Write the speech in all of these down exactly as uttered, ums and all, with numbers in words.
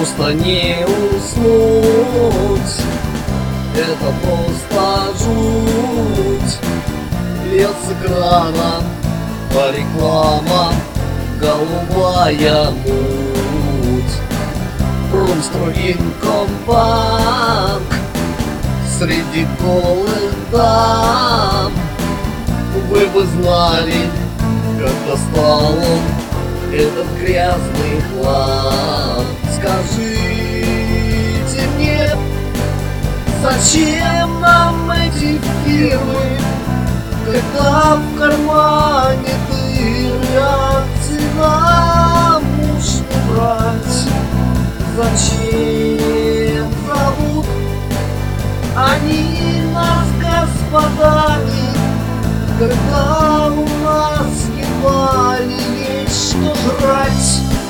Просто не уснуть, это просто жуть. Лет с экрана по рекламам голубая муть. Промстройинкомбанк среди голых дам. Вы бы знали, как достал он этот грязный хлам. Скажите мне, зачем нам эти фирмы, когда в кармане дыры, а цена уж не брать? Зачем зовут они нас господами, когда у нас едва ли есть что жрать?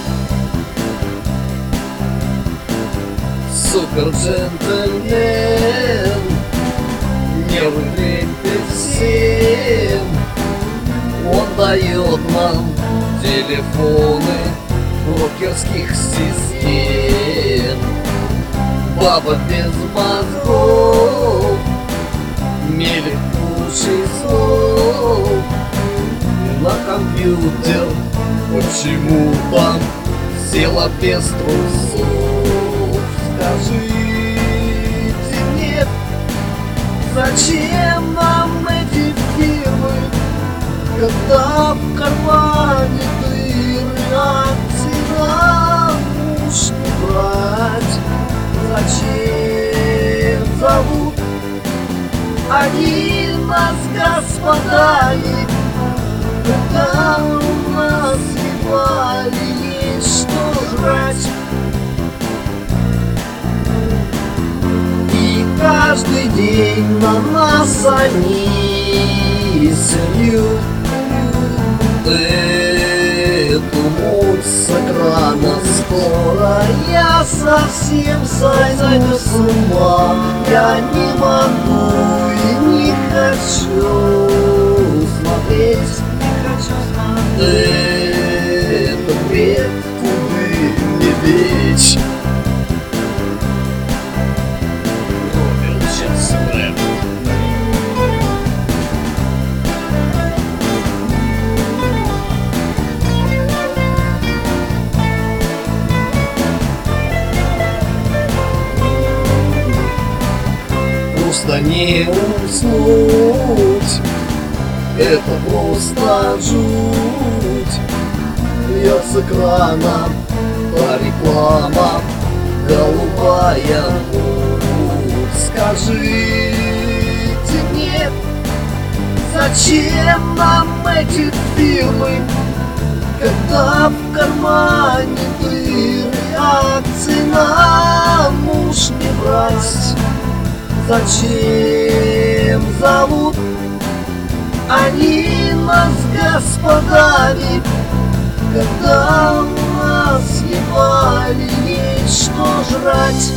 Суперджентльмен нервы крепит всем. Он дает нам телефоны брокерских систем. Баба без мозгов, мелет уши слов. На компьютер почему там села без трусов? Скажите мне, зачем нам эти фирмы, когда в кармане дыры, а цена уж не брать? Зачем зовут они нас господами, когда у нас едва ли есть что жрать? И каждый день на нас они сольют эту муть с экрана. Скоро я совсем сойду с ума. Я не могу и не хочу смотреть, не хочу смотреть. Это бред, куды мне бечь. Просто не уснуть, это просто жуть. Льет с экрана по рекламам голубая муть. Скажите мне, зачем нам эти фирмы, когда в кармане дыры, а цена уж не брать? Зачем зовут они нас господами, когда у нас едва ли есть что жрать?